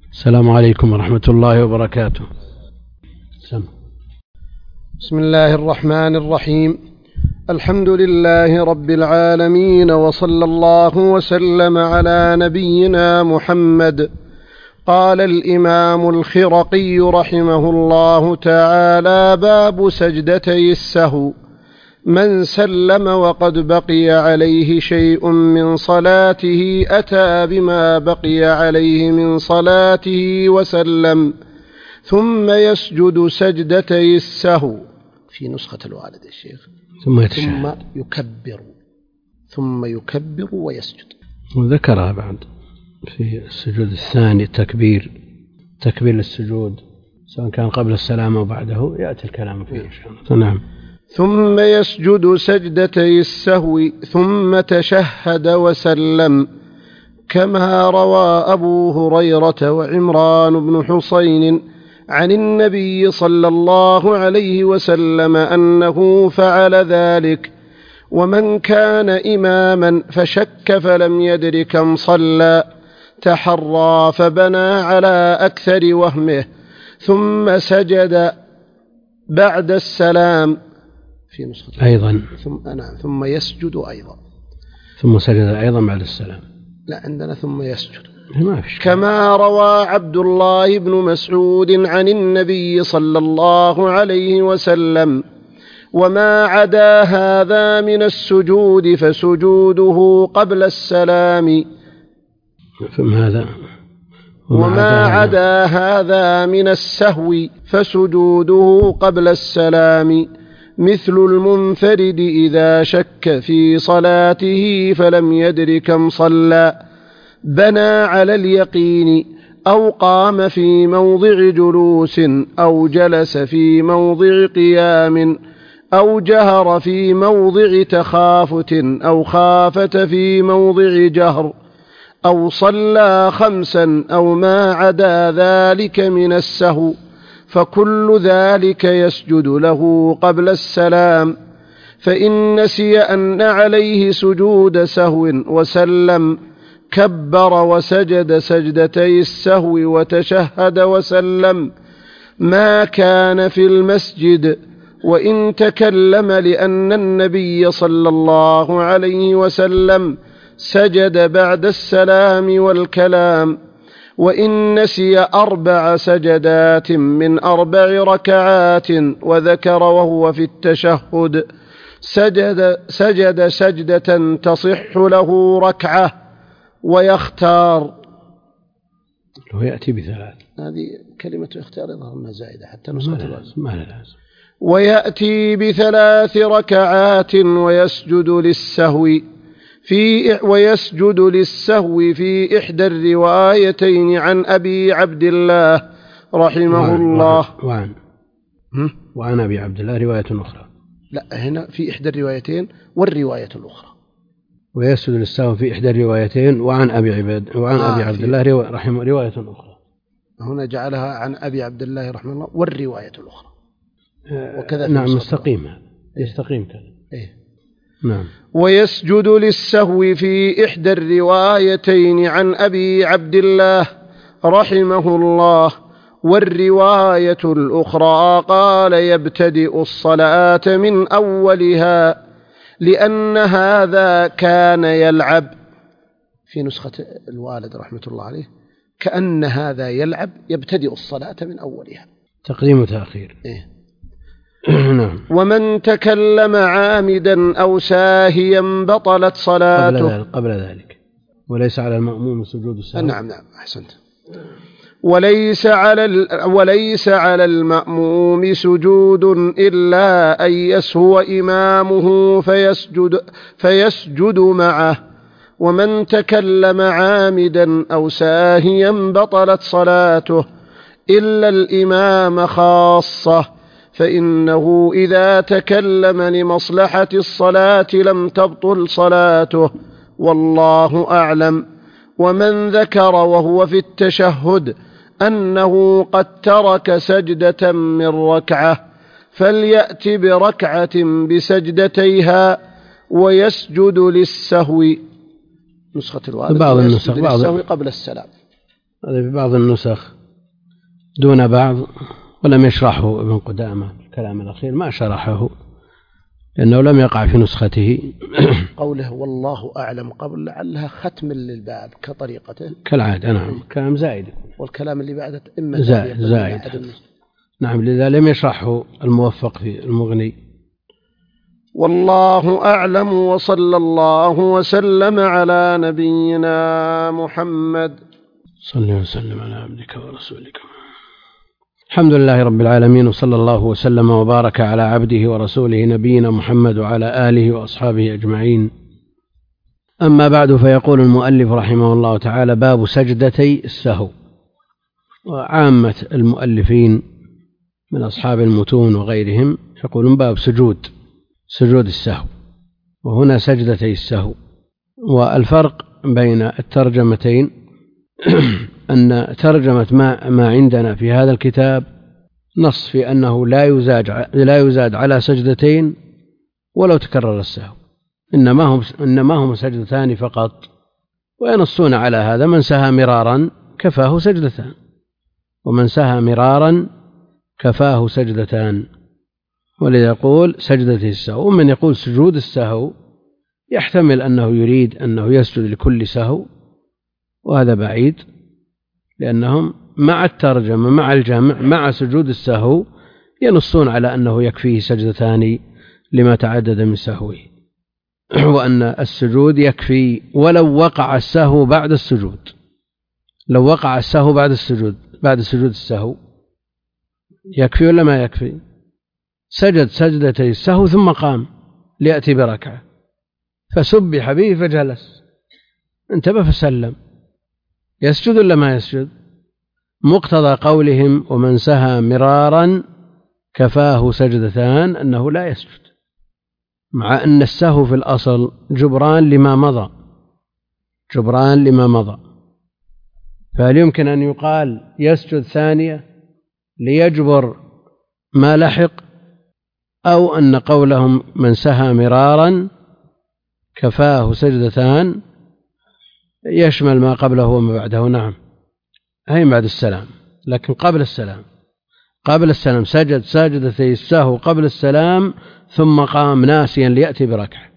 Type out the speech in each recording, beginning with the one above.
السلام عليكم ورحمة الله وبركاته. بسم الله الرحمن الرحيم. الحمد لله رب العالمين، وصلى الله وسلم على نبينا محمد. قال الإمام الخرقي رحمه الله تعالى: باب سجدتي السهو. من سلم وقد بقي عليه شيء من صلاته أتى بما بقي عليه من صلاته وسلم، ثم يسجد سجدتي السهو. في نسخة الوالد الشيخ ثم يكبر ويسجد. وذكرها بعد في السجود الثاني تكبير للسجود، سواء كان قبل السلام أو بعده، يأتي الكلام فيه إن شاء الله. نعم. ثم يسجد سجدتي السهو ثم تشهد وسلم، كما روى أبو هريرة وعمران بن حسين عن النبي صلى الله عليه وسلم أنه فعل ذلك. ومن كان إماما فشك فلم يدر كم صلى تحرى فبنى على أكثر وهمه، ثم سجد بعد السلام. في نسخة أيضا ثم يسجد أيضا، ثم سجد أيضا بعد السلام. لا، عندنا ثم يسجد، كما روى عبد الله بن مسعود عن النبي صلى الله عليه وسلم: وما عدا هذا من السجود فسجوده قبل السلام. وما عدا هذا من السهو فسجوده قبل السلام، مثل المنفرد إذا شك في صلاته فلم يدر كم صلى، بنى على اليقين، أو قام في موضع جلوس، أو جلس في موضع قيام، أو جهر في موضع تخافت، أو خافت في موضع جهر، أو صلى 5 أو ما عدا ذلك من السهو، فكل ذلك يسجد له قبل السلام. فإن نسي أن عليه سجود سهو وسلم كبر وسجد سجدتي السهو وتشهد وسلم، ما كان في المسجد، وإن تكلم، لأن النبي صلى الله عليه وسلم سجد بعد السلام والكلام. وإن نسي 4 سجدات من 4 ركعات وذكر وهو في التشهد سجد سجدة تصح له ركعة، ويختار. ويأتي ب3. هذه كلمة اختيار يظهر أنها زائدة حتى نسخة الوزن. ما لازم. ويأتي ب3 ركعات ويسجد للسهو في إحدى الروايتين عن أبي عبد الله رحمه الله. وعن أبي عبد الله رواية أخرى. لا، هنا في إحدى الروايتين والرواية الأخرى. ويسجد للسهو في إحدى الروايتين وعن أبي عبد الله رواية أخرى. هنا جعلها عن أبي عبد الله رحمه الله والرواية الأخرى. وكذا نعم، مستقيم، يستقيم كذا. نعم. ويسجد للسهو في إحدى الروايتين عن أبي عبد الله رحمه الله، والرواية الأخرى قال يبتدئ الصلاة من أولها، لأن هذا كان يلعب. في نسخة الوالد رحمة الله عليه: كأن هذا يلعب يبتدئ الصلاة من أولها. تقديم وتأخير. نعم. ومن تكلم عامدا أو ساهيا بطلت صلاته. قبل ذلك. وليس على المأموم سجود السهو. نعم أحسنت. وليس على المأموم سجود إلا أن يسهو إمامه فيسجد معه. ومن تكلم عامدا أو ساهيا بطلت صلاته إلا الإمام خاصة، فإنه إذا تكلم لمصلحة الصلاة لم تبطل صلاته، والله أعلم. ومن ذكر وهو في التشهد أنه قد ترك سجدة من ركعة فليأت بركعة بسجدتيها ويسجد للسهو. نسخة الوالد: بعض النسخ للسهو قبل السلام. هذا في بعض النسخ دون بعض، ولم يشرحه ابن قدامة. الكلام الأخير ما شرحه لأنه لم يقع في نسخته. قوله والله أعلم قبل لعلها ختم للباب كطريقته كالعادة. نعم، كلام زائد. والكلام اللي بعده إما زائد. نعم، لذا لم يشرحه الموفق في المغني. والله أعلم، وصلى الله وسلم على نبينا محمد. صلى وسلم على عبدك ورسولك. الحمد لله رب العالمين، وصلى الله وسلم وبارك على عبده ورسوله نبينا محمد وعلى آله وأصحابه أجمعين. أما بعد، فيقول المؤلف رحمه الله تعالى: باب سجدتي السهو. وعامة المؤلفين من أصحاب المتون وغيرهم يقولون باب سجود السهو، وهنا سجدتي السهو. والفرق بين الترجمتين أن ترجمة ما عندنا في هذا الكتاب نص في أنه لا يزاد على سجدتين ولو تكرر السهو، إنما هم سجدتان فقط. وينصون على هذا: من سهى مرارا كفاه سجدتان، ومن سهى مرارا كفاه سجدتان. ولذا يقول سجدتي السهو. ومن يقول سجود السهو يحتمل أنه يريد أنه يسجد لكل سهو، وهذا بعيد، لأنهم مع الترجمة مع الجمع مع سجود السهو ينصون على أنه يكفيه سجدتان لما تعدد من سهوه، وأن السجود يكفي ولو وقع السهو بعد السجود. لو وقع السهو بعد سجود السهو يكفي ولا ما يكفي؟ سجد سجدتي السهو ثم قام ليأتي بركعة، فسبح به فجلس، انتبه فسلم، يسجد ولا ما يسجد؟ مقتضى قولهم ومن سهى مرارا كفاه سجدتان أنه لا يسجد، مع أن السهو في الأصل جبران لما مضى. فهل يمكن أن يقال يسجد ثانية ليجبر ما لحق، أو أن قولهم من سهى مرارا كفاه سجدتان يشمل ما قبله وما بعده؟ نعم، هي بعد السلام، لكن قبل السلام سجد سجدتي السهو قبل السلام ثم قام ناسيا ليأتي بركعة.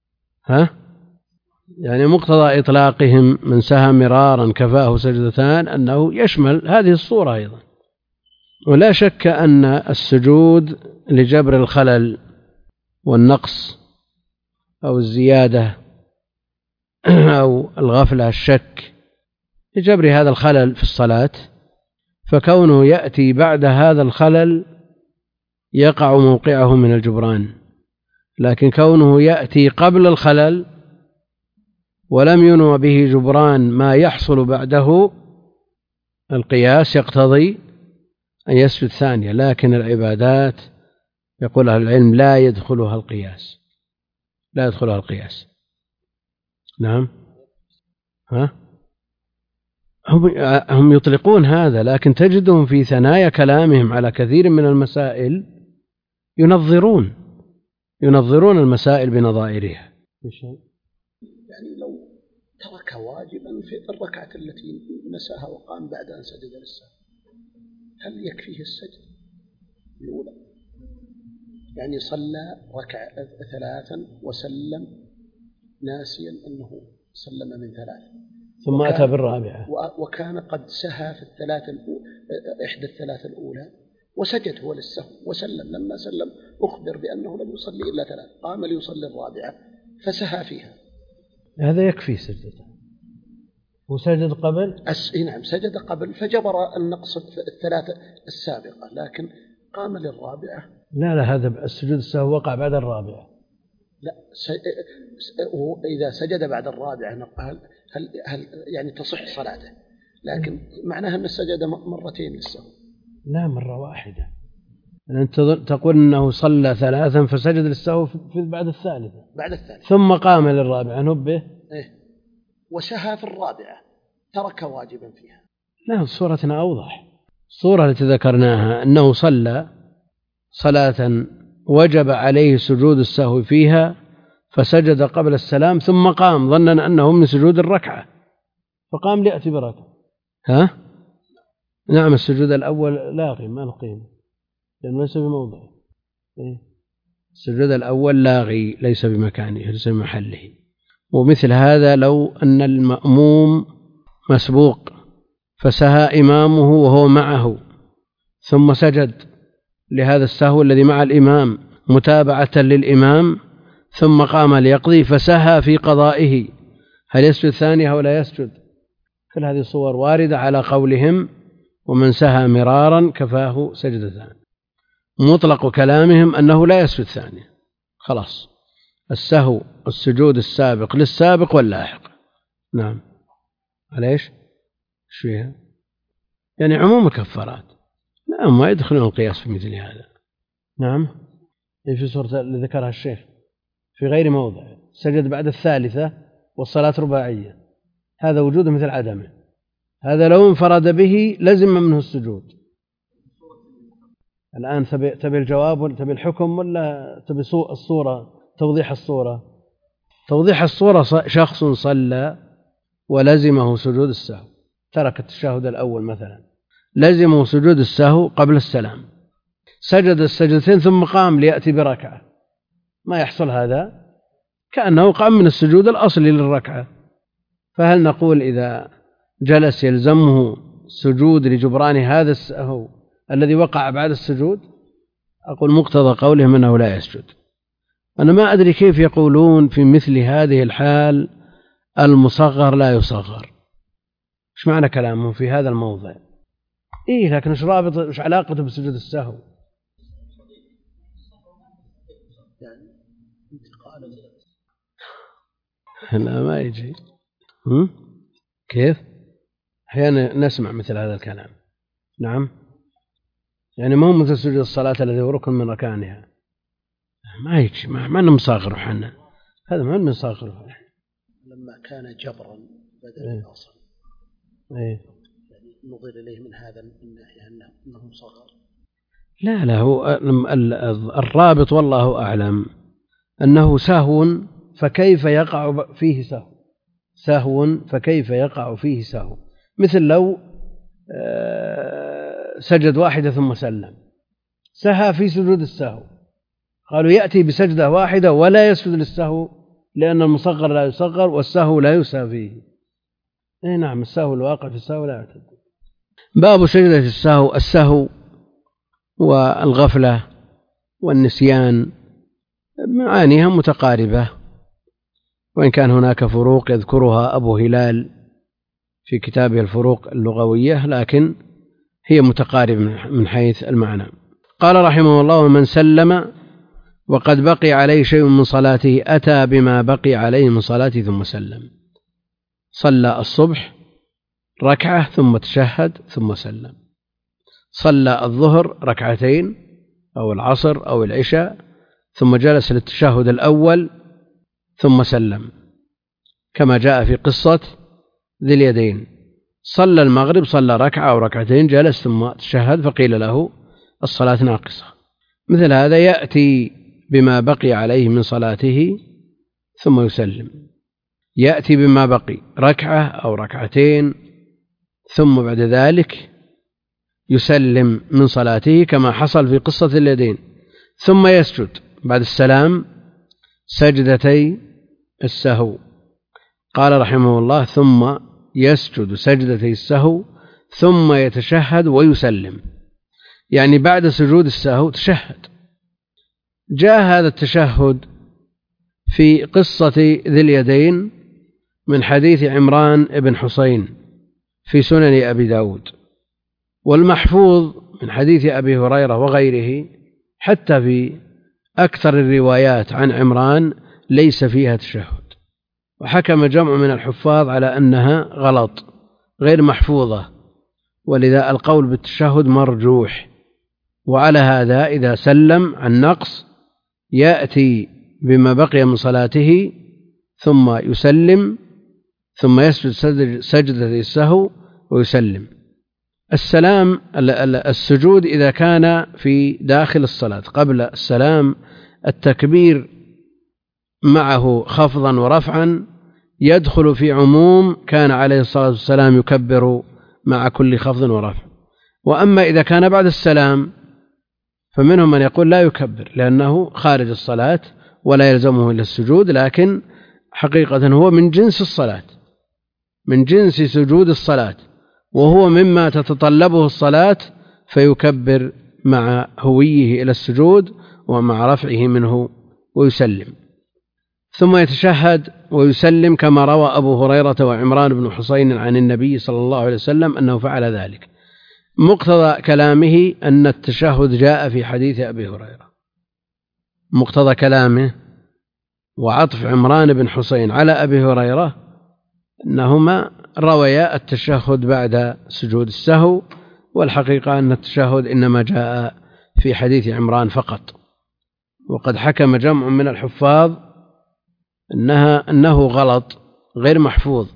يعني مقتضى إطلاقهم من سهى مرارا كفاه سجدتان أنه يشمل هذه الصورة أيضا. ولا شك أن السجود لجبر الخلل والنقص أو الزيادة أو الغفلة الشك، لجبر هذا الخلل في الصلاة، فكونه يأتي بعد هذا الخلل يقع موقعه من الجبران. لكن كونه يأتي قبل الخلل ولم ينوى به جبران ما يحصل بعده، القياس يقتضي أن يسجد ثانية. لكن العبادات يقول أهل العلم لا يدخلها القياس. نعم، هم يطلقون هذا، لكن تجدهم في ثنايا كلامهم على كثير من المسائل ينظرون المسائل بنظائرها. يعني لو ترك واجبا في الركعة التي نساها وقام بعد أن سجد للسهو، هل يكفيه السجد الأولى؟ يعني صلى ركع 3 وسلم ناسيا أنه سلم من 3، ثم أتى بالرابعة، وكان قد سهى في إحدى الثلاث الأولى وسجد هو للسهو وسلم. لما سلم أخبر بأنه لم يصلي إلا 3، قام ليصلي الرابعة فسهى فيها، هذا يكفي سجدته. وسجد قبل؟ نعم، سجد قبل فجبر النقص في 3 السابقة، لكن قام للرابعة. لا، هذا السجود السهو وقع بعد الرابعة. لا، إذا سجد بعد الرابعة هل يعني تصح صلاته؟ لكن معناها أن سجد مرتين للسهو. لا، مرة واحدة. أنت تقول أنه صلى 3 فسجد للسهو بعد الثالثة ثم قام للرابعة نبه وسهى في الرابعة، ترك واجبا فيها. لا، صورتنا أوضح. الصورة التي ذكرناها أنه صلى صلاة وجب عليه سجود السهو فيها فسجد قبل السلام ثم قام ظنا أنه من سجود الركعة فقام ليأتي بركعة، ها؟ نعم السجود الأول لاغي ما له قيمة لأنه ليس بموضعه. السجود الأول لاغي ليس بمكانه ليس بمحله. ومثل هذا لو أن المأموم مسبوق فسهى إمامه وهو معه ثم سجد لهذا السهو الذي مع الإمام متابعة للإمام ثم قام ليقضي فسهى في قضائه، هل يسجد ثانية أو لا يسجد؟ كل هذه الصور واردة على قولهم ومن سهى مرارا كفاه سجدتان. مطلق كلامهم أنه لا يسجد ثانية، خلاص السهو السجود السابق للسابق واللاحق. نعم على ايش فيها؟ يعني عموم الكفارات. لا ما يدخلون القياس في مثل هذا. نعم في سورة اللي ذكرها الشيخ في غير موضع سجد بعد الثالثة والصلاة رباعية، هذا وجود مثل عدمه، هذا لو انفرد به لزم منه السجود. الآن تبي الجواب ولا تبي الحكم ولا تبي الصورة توضيح الصورة؟ توضيح الصورة شخص صلى ولزمه سجود السهو، ترك التشهد الأول مثلا لزمه سجود السهو قبل السلام، سجد السجدتين ثم قام ليأتي بركعة، ما يحصل هذا؟ كأنه قام من السجود الأصلي للركعة. فهل نقول إذا جلس يلزمه سجود لجبران هذا السهو الذي وقع بعد السجود؟ أقول مقتضى قولهم أنه لا يسجد. أنا ما أدري كيف يقولون في مثل هذه الحال المصغر لا يصغر. إيش معنى كلامهم في هذا الموضع؟ لكن إيش علاقته بسجود السهو؟ لا ما يجي. كيف؟ أحيانا نسمع مثل هذا الكلام. نعم يعني ما هو مثل سجود الصلاة الذي هو ركن من ركانها، ما يجي ما نمصاغر حنا، هذا ما نمصاغر. لما كان جبرا بدل الأصل يعني نظر إليه من هذا الناحية أنه مصغر. لا هو الرابط والله أعلم أنه سهو فكيف يقع فيه سهو فكيف يقع فيه سهو، مثل لو سجد واحدة ثم سلم سهى في سجود السهو، قالوا يأتي بسجدة واحدة ولا يسجد للسهو لأن المصغر لا يصغر والسهو لا يسهى فيه. نعم السهو الواقع في السهو لا يعتد. باب سجدة السهو. السهو والغفلة والنسيان معانيها متقاربة، وإن كان هناك فروق يذكرها أبو هلال في كتابه الفروق اللغوية، لكن هي متقاربة من حيث المعنى. قال رحمه الله: ومن سلم وقد بقي عليه شيء من صلاته أتى بما بقي عليه من صلاته ثم سلم. صلى الصبح ركعة ثم تشهد ثم سلم، صلى الظهر ركعتين أو العصر أو العشاء ثم جلس للتشهد الأول ثم سلم، كما جاء في قصة ذي اليدين. صلى المغرب صلى ركعة أو ركعتين جلس ثم تشهد فقيل له الصلاة ناقصة. مثل هذا يأتي بما بقي عليه من صلاته ثم يسلم، يأتي بما بقي ركعة أو ركعتين ثم بعد ذلك يسلم من صلاته كما حصل في قصة اليدين، ثم يسجد بعد السلام سجدتي السهو. قال رحمه الله: ثم يسجد سجدتي السهو ثم يتشهد ويسلم، يعني بعد سجود السهو تشهد. جاء هذا التشهد في قصة ذي اليدين من حديث عمران بن حسين في سنن أبي داود، والمحفوظ من حديث أبي هريرة وغيره حتى في أكثر الروايات عن عمران ليس فيها تشهد، وحكم جمع من الحفاظ على أنها غلط غير محفوظة، ولذا القول بالتشهد مرجوح. وعلى هذا إذا سلم عن نقص يأتي بما بقي من صلاته ثم يسلم ثم يسجد سجدة السهو ويسلم. السلام السجود إذا كان في داخل الصلاة قبل السلام التكبير معه خفضا ورفعا يدخل في عموم كان عليه الصلاة والسلام يكبر مع كل خفض ورفع. وأما إذا كان بعد السلام فمنهم من يقول لا يكبر لأنه خارج الصلاة ولا يلزمه إلا السجود، لكن حقيقة هو من جنس الصلاة، من جنس سجود الصلاة، وهو مما تتطلبه الصلاة، فيكبر مع هويه إلى السجود ومع رفعه منه ويسلم، ثم يتشهد ويسلم كما روى أبو هريرة وعمران بن حسين عن النبي صلى الله عليه وسلم أنه فعل ذلك. مقتضى كلامه أن التشهد جاء في حديث أبي هريرة، مقتضى كلامه وعطف عمران بن حسين على أبي هريرة أنهما رويا التشهد بعد سجود السهو، والحقيقة أن التشهد إنما جاء في حديث عمران فقط. وقد حكم جمع من الحفاظ أنه غلط غير محفوظ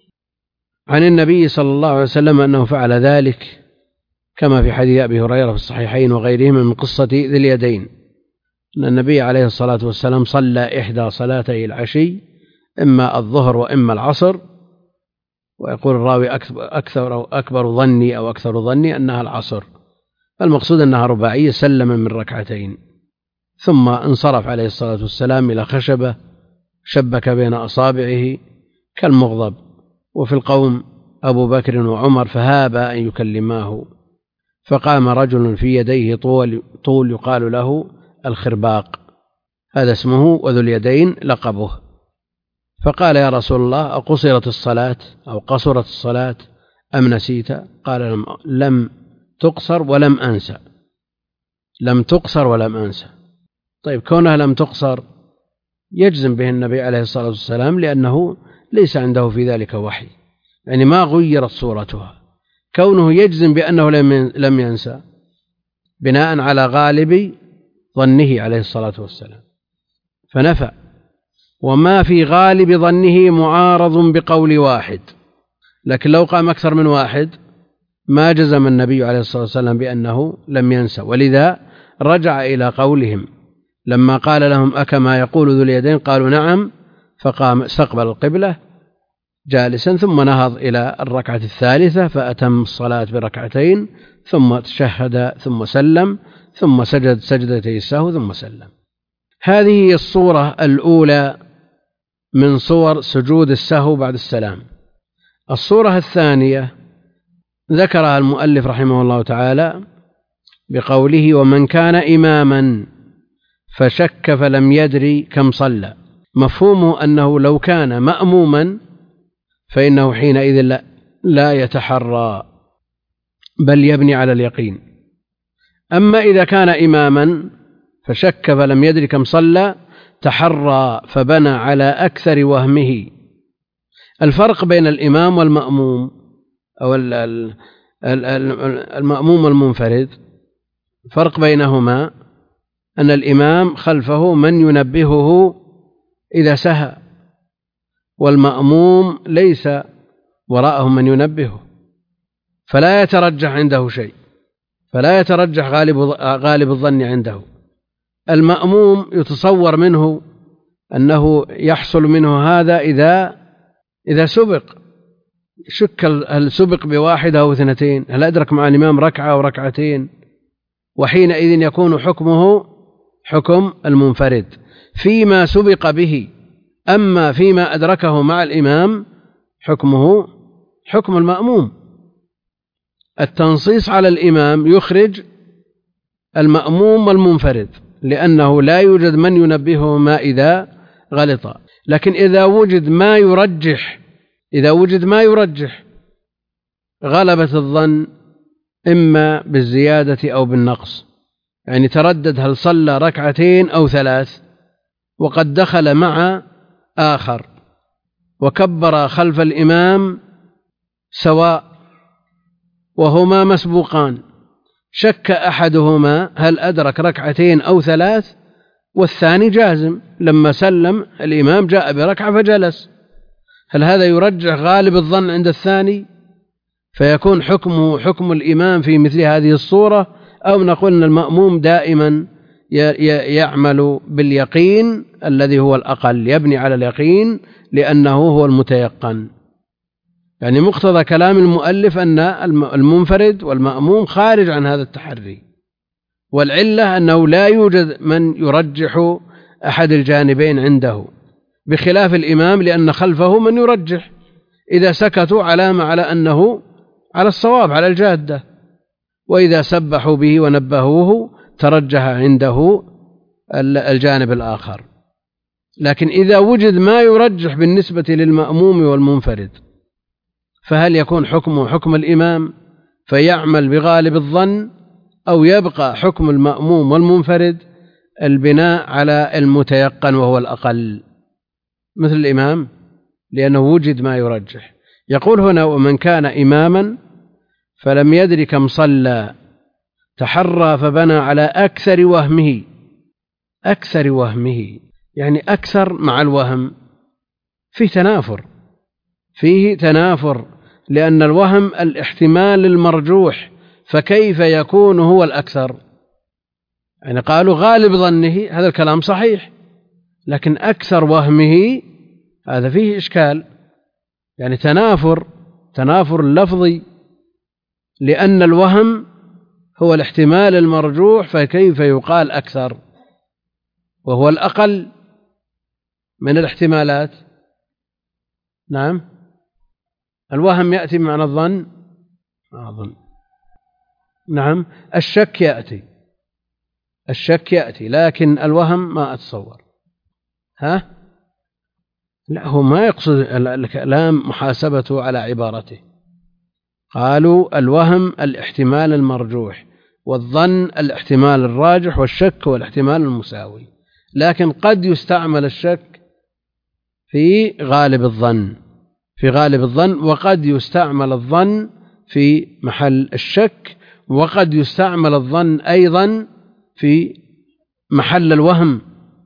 عن النبي صلى الله عليه وسلم أنه فعل ذلك، كما في حديث أبي هريرة في الصحيحين وغيرهما من قصة ذي اليدين، أن النبي عليه الصلاة والسلام صلى إحدى صلاتي العشي إما الظهر وإما العصر، ويقول الراوي أكبر ظني أو أكثر ظني أنها العصر، المقصود أنها رباعية، سلم من ركعتين ثم انصرف عليه الصلاة والسلام إلى خشبة شبك بين أصابعه كالمغضب، وفي القوم أبو بكر وعمر فهابا أن يكلماه، فقام رجل في يديه طول يقال له الخرباق، هذا اسمه، وذو اليدين لقبه، فقال يا رسول الله أقصرت الصلاة أو قصرت الصلاة أم نسيت؟ قال لم تقصر ولم أنسى، لم تقصر ولم أنسى. طيب كونها لم تقصر يجزم به النبي عليه الصلاة والسلام لأنه ليس عنده في ذلك وحي، يعني ما غيرت صورتها، كونه يجزم بأنه لم ينسى بناء على غالب ظنه عليه الصلاة والسلام فنفى، وما في غالب ظنه معارض بقول واحد، لكن لو قام أكثر من واحد ما جزم النبي عليه الصلاة والسلام بأنه لم ينسى، ولذا رجع إلى قولهم لما قال لهم أكما يقول ذو اليدين قالوا نعم، فقام استقبل القبلة جالسا ثم نهض إلى الركعة الثالثة فأتم الصلاة بركعتين ثم تشهد ثم سلم ثم سجد سجدتي السهو ثم سلم. هذه هي الصورة الأولى من صور سجود السهو بعد السلام. الصورة الثانية ذكرها المؤلف رحمه الله تعالى بقوله ومن كان إماما فشك فلم يدري كم صلى، مفهومه أنه لو كان مأموما فإنه حينئذ لا يتحرى بل يبني على اليقين. أما إذا كان إماما فشك فلم يدري كم صلى تحرى فبنى على أكثر وهمه. الفرق بين الإمام والمأموم أو المأموم والمنفرد، فرق بينهما أن الإمام خلفه من ينبهه إذا سهى، والمأموم ليس وراءه من ينبهه، فلا يترجح عنده شيء، فلا يترجح غالب الظن عنده. المأموم يتصور منه أنه يحصل منه هذا إذا سبق، شك هل سبق بواحد أو اثنتين، هل أدرك مع الإمام ركعة أو ركعتين، وحينئذ يكون حكمه حكم المنفرد فيما سبق به. أما فيما أدركه مع الإمام حكمه حكم المأموم. التنصيص على الإمام يخرج المأموم والمنفرد، لأنه لا يوجد من ينبههما إذا غلط. لكن إذا وجد ما يرجح غلبة الظن إما بالزيادة أو بالنقص، يعني تردد هل صلى ركعتين أو ثلاث، وقد دخل مع آخر وكبر خلف الإمام سواء وهما مسبوقان، شك أحدهما هل أدرك ركعتين أو ثلاث، والثاني جازم لما سلم الإمام جاء بركعة فجلس، هل هذا يرجح غالب الظن عند الثاني فيكون حكمه حكم الإمام في مثل هذه الصورة، أو نقول أن المأموم دائما يعمل باليقين الذي هو الأقل، يبني على اليقين لأنه هو المتيقن. يعني مقتضى كلام المؤلف أن المنفرد والمأموم خارج عن هذا التحري، والعلة أنه لا يوجد من يرجح أحد الجانبين عنده، بخلاف الإمام لأن خلفه من يرجح، إذا سكتوا علامة على أنه على الصواب على الجادة، وإذا سبحوا به ونبهوه ترجح عنده الجانب الآخر. لكن إذا وجد ما يرجح بالنسبة للمأموم والمنفرد، فهل يكون حكمه حكم الإمام فيعمل بغالب الظن، أو يبقى حكم المأموم والمنفرد البناء على المتيقن وهو الأقل مثل الإمام، لأنه وجد ما يرجح. يقول هنا: ومن كان إماما فلم يدر كم صلى تحرى فبنى على أكثر وهمه. أكثر وهمه يعني أكثر مع الوهم، فيه تنافر لأن الوهم الاحتمال المرجوح، فكيف يكون هو الأكثر؟ يعني قالوا غالب ظنه، هذا الكلام صحيح، لكن أكثر وهمه هذا فيه إشكال، يعني تنافر لفظي، لأن الوهم هو الاحتمال المرجوح، فكيف يقال أكثر وهو الأقل من الاحتمالات؟ نعم، الوهم يأتي بمعنى الظن، أظن نعم، الشك يأتي، لكن الوهم ما أتصور. لا، هو ما يقصد الكلام محاسبته على عبارته. قالوا الوهم الاحتمال المرجوح، والظن الاحتمال الراجح، والشك هو الاحتمال المساوي، لكن قد يستعمل الشك في غالب الظن، وقد يستعمل الظن في محل الشك، وقد يستعمل الظن أيضا في محل الوهم.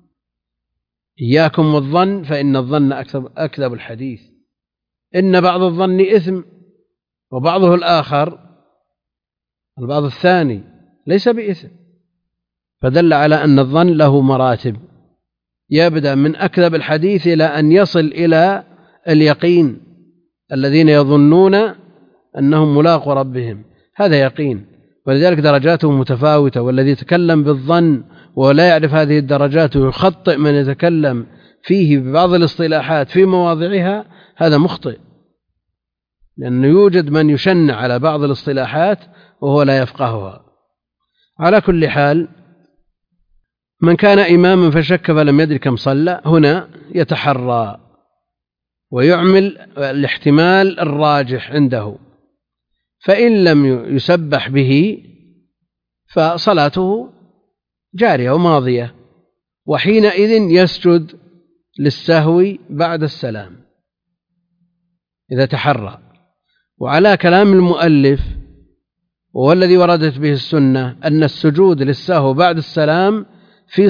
إياكم والظن فإن الظن أكذب الحديث، إن بعض الظن إثم وبعضه الآخر البعض الثاني ليس بإثم، فدل على أن الظن له مراتب، يبدأ من أكذب الحديث إلى أن يصل إلى اليقين، الذين يظنون أنهم ملاقوا ربهم، هذا يقين، ولذلك درجاته متفاوتة. والذي يتكلم بالظن ولا يعرف هذه الدرجات ويخطئ من يتكلم فيه ببعض الاصطلاحات في مواضعها، هذا مخطئ، لأنه يوجد من يشنع على بعض الاصطلاحات وهو لا يفقهها. على كل حال، من كان إماما فشك فلم يدر كم صلى، هنا يتحرى ويعمل الاحتمال الراجح عنده، فإن لم يسبح به فصلاته جارية وماضية، وحينئذ يسجد للسهو بعد السلام إذا تحرى. وعلى كلام المؤلف والذي وردت به السنة أن السجود للسهو بعد السلام في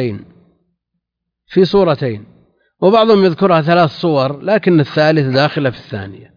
صورتين، وبعضهم يذكرها 3 صور، لكن الثالث داخلة في الثانية،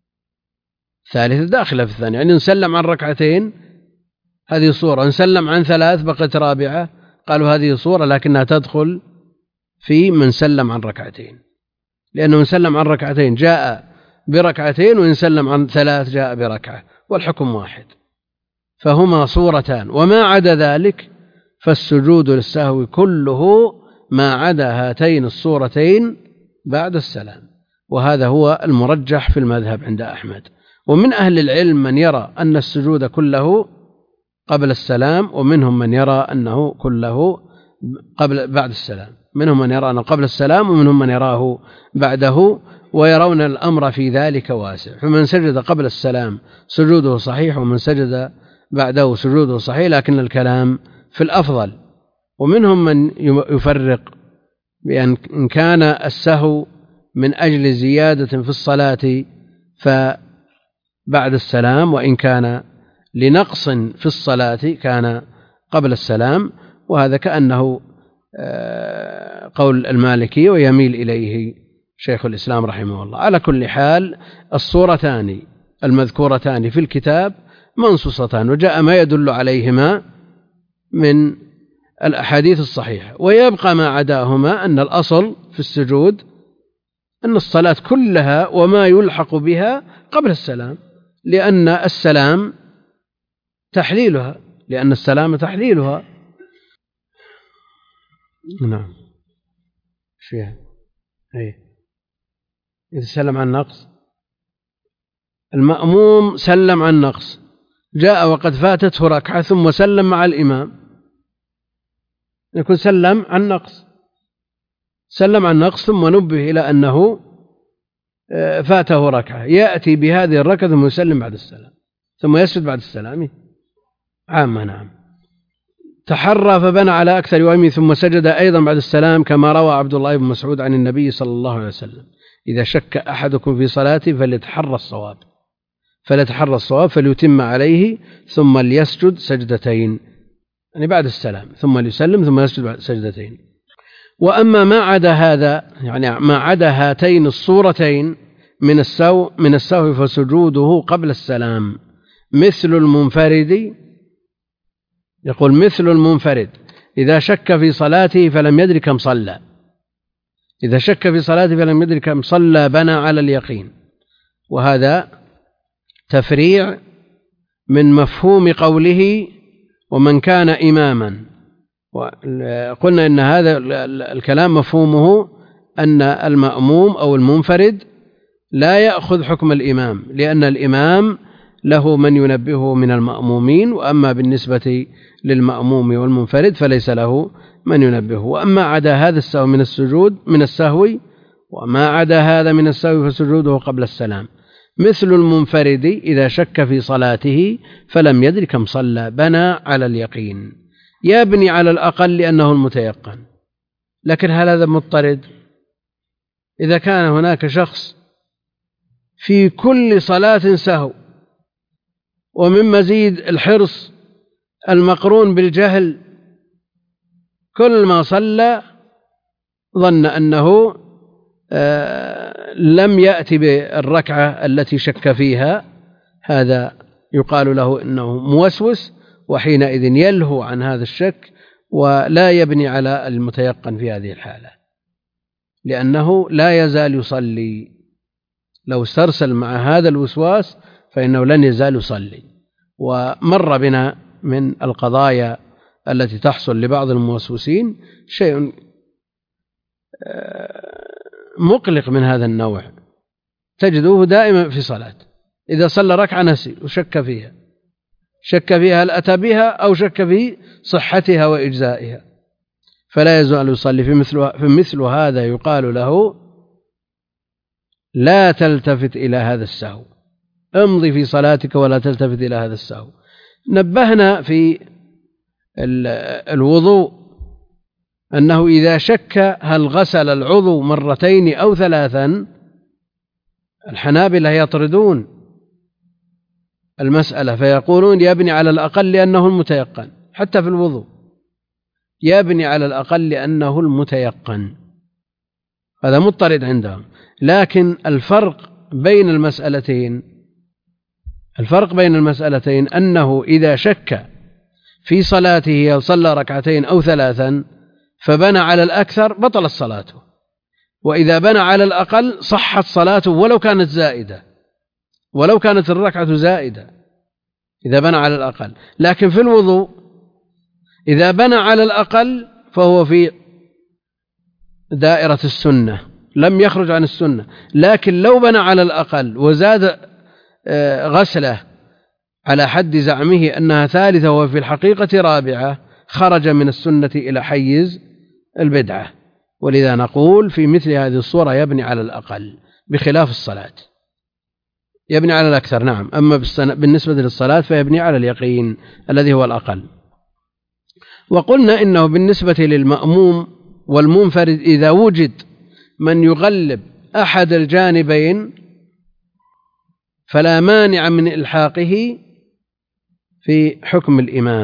يعني نسلم عن ركعتين هذه صورة، نسلم عن 3 بقت رابعة، قالوا هذه صورة لكنها تدخل في من سلم عن ركعتين، لأنه من سلم عن ركعتين جاء بركعتين، وإن سلم عن 3 جاء بركعة، والحكم واحد، فهما صورتان. وما عدا ذلك فالسجود للسهو كله ما عدا هاتين الصورتين بعد السلام، وهذا هو المرجح في المذهب عند أحمد. ومن أهل العلم من يرى أن السجود كله قبل السلام، ومنهم من يرى أنه كله بعد السلام، منهم من يرى أنه قبل السلام، ومنهم من يراه بعده، ويرون الأمر في ذلك واسع، فمن سجد قبل السلام سجوده صحيح، ومن سجد بعده سجوده صحيح، لكن الكلام في الأفضل. ومنهم من يفرق بأن إن كان السهو من أجل زيادة في الصلاة فبعد السلام، وإن كان لنقص في الصلاة كان قبل السلام، وهذا كأنه قول المالكي ويميل إليه شيخ الإسلام رحمه الله. على كل حال الصورتان المذكورتان في الكتاب منصوصتان، وجاء ما يدل عليهما من الأحاديث الصحيحة، ويبقى ما عداهما أن الأصل في السجود أن الصلاة كلها وما يلحق بها قبل السلام، لأن السلام تحليلها، لأن السلام تحليلها. نعم. فيها إذا سلم عن نقص، المأموم سلم عن نقص، جاء وقد فاتته ركعة ثم سلم مع الإمام، يكون سلم عن نقص، سلم عن نقص ثم نبه إلى أنه فاته ركعة، يأتي بهذه الركعة ثم يسلم بعد السلام ثم يسجد بعد السلام عامة. نعم. تحرى فبنى على أكثر يومه ثم سجد أيضا بعد السلام، كما روى عبد الله بن مسعود عن النبي صلى الله عليه وسلم: إذا شك أحدكم في صلاته فليتحرى الصواب فليتم عليه ثم ليسجد سجدتين، يعني بعد السلام، ثم ليسلم ثم يسجد بعد سجدتين. وأما ما عدا هذا، يعني ما عدا هاتين الصورتين من السهو فسجوده قبل السلام مثل المنفرد. يقول: مثل المنفرد إذا شك في صلاته فلم يدري كم صلى، إذا شك في صلاته فلم يدري كم صلى بنى على اليقين. وهذا تفريع من مفهوم قوله: ومن كان إماما. وقلنا إن هذا الكلام مفهومه أن المأموم أو المنفرد لا يأخذ حكم الإمام، لأن الإمام له من ينبهه من المأمومين، وأما بالنسبة للمأموم والمنفرد فليس له من ينبهه. وأما عدا هذا السهو من السهو وما عدا هذا من السهو فسجوده قبل السلام مثل المنفرد إذا شك في صلاته فلم يدري كم صلى بنى على اليقين، يبني على الأقل لأنه المتيقن. لكن هل هذا مضطرد؟ إذا كان هناك شخص في كل صلاة سهو، ومن مزيد الحرص المقرون بالجهل، كل ما صلى ظن أنه لم يأتي بالركعة التي شك فيها، هذا يقال له إنه موسوس، وحينئذ يلهو عن هذا الشك ولا يبني على المتيقن في هذه الحالة، لأنه لا يزال يصلي. لو استرسل مع هذا الوسواس فإنه لن يزال يصلي. ومر بنا من القضايا التي تحصل لبعض الموسوسين شيء مقلق من هذا النوع، تجدوه دائما في صلاة إذا صلى ركعة نسي وشك فيها، هل أتى بها أو شك في صحتها وإجزائها، فلا يزال يصلي. في مثل هذا يقال له: لا تلتفت إلى هذا السهو، امضي في صلاتك ولا تلتفت إلى هذا السهو. نبهنا في الوضوء أنه إذا شك هل غسل العضو مرتين أو ثلاثا، الحنابلة يطردون المسألة فيقولون يبني على الأقل لأنه المتيقن، حتى في الوضوء يبني على الأقل لأنه المتيقن، هذا مضطرد عندهم. لكن الفرق بين المسألتين أنه إذا شك في صلاته صلى ركعتين أو ثلاثا فبنى على الأكثر بطل صلاته، وإذا بنى على الأقل صحت صلاته ولو كانت زائدة، ولو كانت الركعة زائدة إذا بنى على الأقل. لكن في الوضوء إذا بنى على الأقل فهو في دائرة السنة، لم يخرج عن السنة. لكن لو بنى على الأقل وزاد غسله على حد زعمه أنها ثالثة وفي الحقيقة رابعة، خرج من السنة إلى حيز البدعة. ولذا نقول في مثل هذه الصورة يبني على الأقل، بخلاف الصلاة يبني على الأكثر. نعم. أما بالنسبة للصلاة فيبني على اليقين الذي هو الأقل. وقلنا إنه بالنسبة للمأموم والمنفرد إذا وجد من يغلب أحد الجانبين فلا مانع من إلحاقه في حكم